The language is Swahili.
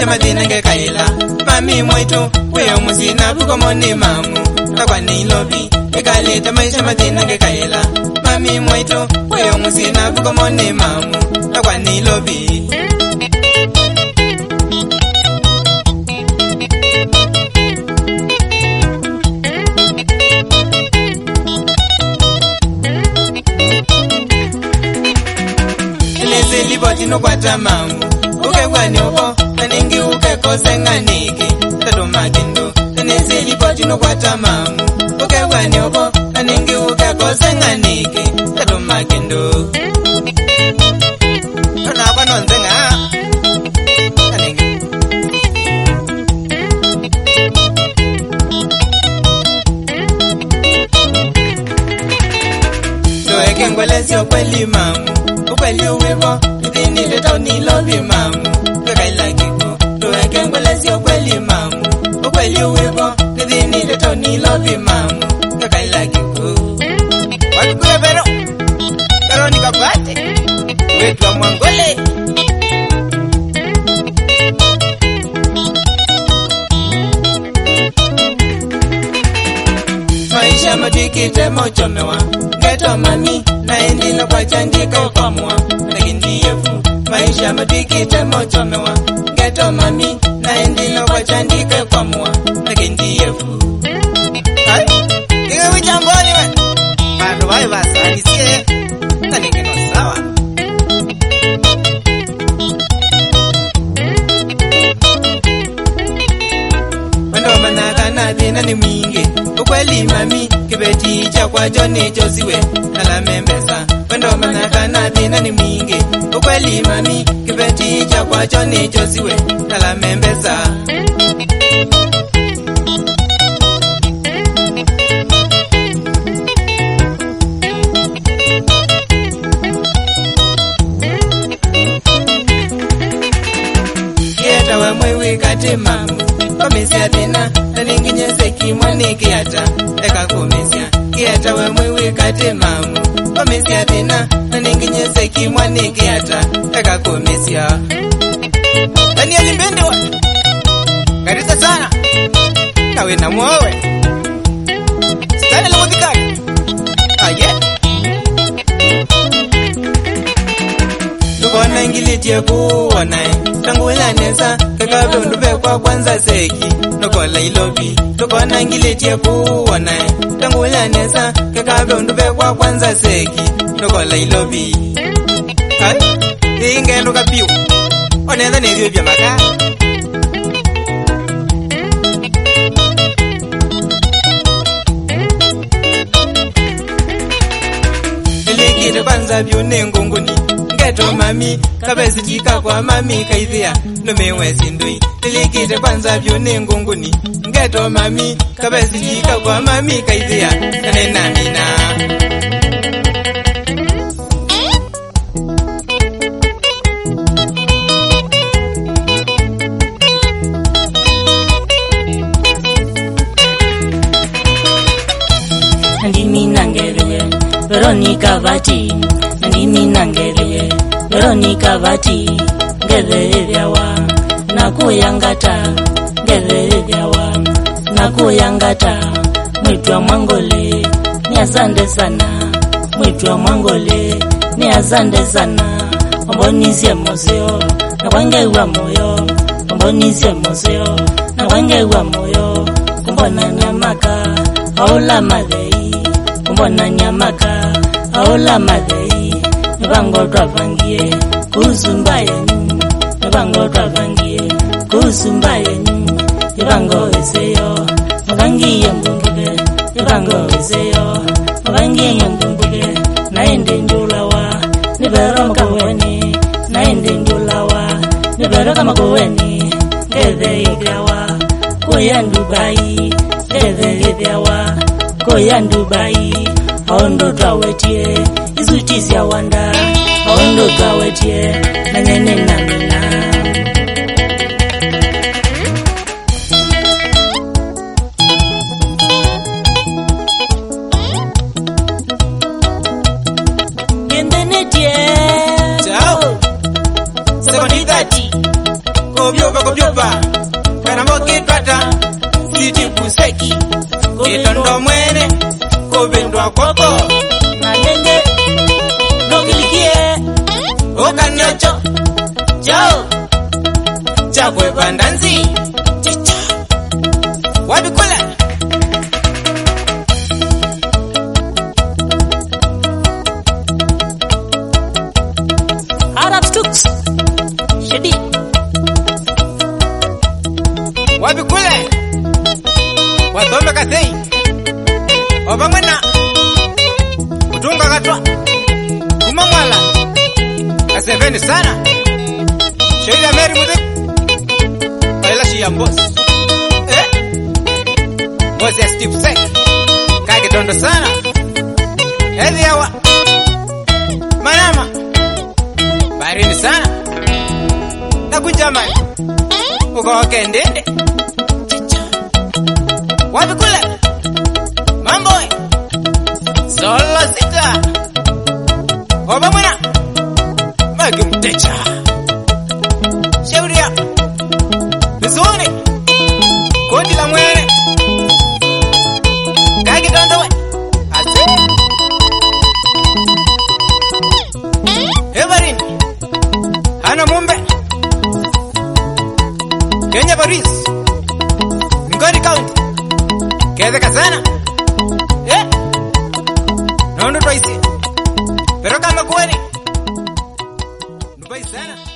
maisha madina nge kaila mami mwetu weyo musina buko moni mamu takwa ni lobi ekaleta maisha madina nge kaila mami mwetu weyo musina buko moni mamu takwa ni lobi Liboti no kwata mamu uke kwani uko naningi uke kose nganiki tatu makindu nisi liboti no kwata mamu uke kwani uko naningi uke kose nganiki tatu makindu tuna kwa nonzenga naningi tuweke ngwelezi ukweli mamu ukweli uwevo Nidini leto ni lobi mamu Kakaila kiko Tuweke ngwelezi ukweli mamu Ukweli uwevo Nidini leto ni lobi mamu Kakaila kiko Wakukule pero Karoni kapate Wetu wa mwangole Maisha madikite mochomewa Geto mami Naendi no kwa chandika ukamwa Nagindiyefu Maisha madikite mochomewa Geto mami Naendi no kwa chandika ukamwa Nagindiyefu Hai Kika wichamboni we Mando wae basa Nisiye Naningino sawa Wendo manaka nadina ni mwingi Ukweli mami Kibeti cha kwa jone josiwe Nala membesa Wendo manaka nadina ni mwingi Ukweli mami Kibeti cha kwa jone josiwe Nala membesa Kieta wa mwewe kate mamu Komesia tena Nalingi nyeseki mwane kiata Eka komesia Kieta wa mwewe kate mamu Komesia tena Nalingi nyeseki mwane kiata Eka komesia Danieli Mbende wa Karisa sana Kawe na mwowe Stane la mwakikaki Aye Lukona ingilitie kuwanae Tangu ila nesa Kakabe undupe kwa kwanza seki Nukola ilobi Lukona ingilitie kuwanae Tangu ila nesa Kakabe undupe kwa kwanza seki Nukola ilobi Hai Inge nduka piu Oneza nizio vya maka Nilikire kwanza vyo nengongoni Geto mami Kabezi jika kwa mami kaithia Numewe sindui Nilikire kwanza vyo nengongoni Geto mami Kabezi jika kwa mami kaithia Kanena mina Nandimi nangerewe Veronica Vati Nandimi nangerewe Veronica Vati Ngedhere vyawa Nakuyangata Ngedhere vyawa Nakuyangata Mwitwa mwangole Ni asante sana Mwitwa mwangole Ni asante sana Ombonisie moseo Na wangewa moyo Ombonisie moseo Na wangewa moyo Kumbona nyamaka Aula madhei Kumbona nyamaka Aula madhei Nibango twavangie Kusumba yenyu Nibango twavangie Kusumba yenyu Nibango eseyo Magangie mbungile Nibango eseyo Magangie mbungile Naende njulawa Nibero mkaweni Naende njulawa Nibero kama kuweni Ngedhe igyawa Kuya Dubai Ngedhe igyawa Kuya Dubai Aondo twawetie Izuchisi ya wanda Aondo twawetie Nanyene namina Gendenetie Ciao Seconitati Kobyo chupa kana mokitwata siti kuseki kitondo mwene kubindwa koko Nangenge nokilikie ukanyocho chao chakwe bandanzi chicha wabikula Arab Stooks Shedi wabikule wadome kathei obamwana utunga katwa kumamwala kaseveni sana sheila meri mudik baila shi ambos boss ya Steve Sek kage tondo sana hedhi yawa manama barini sana na kunjamani uko wakendende wapi kule mambo solo sita obamwana magi mtecha shauria vizuri kodi la mwene kagi dondowe ase Everin Hana Mumbe Kenya Paris Ngoni County Keze Kasana Nondo Twaisi Pero kama kuweni Nubai sana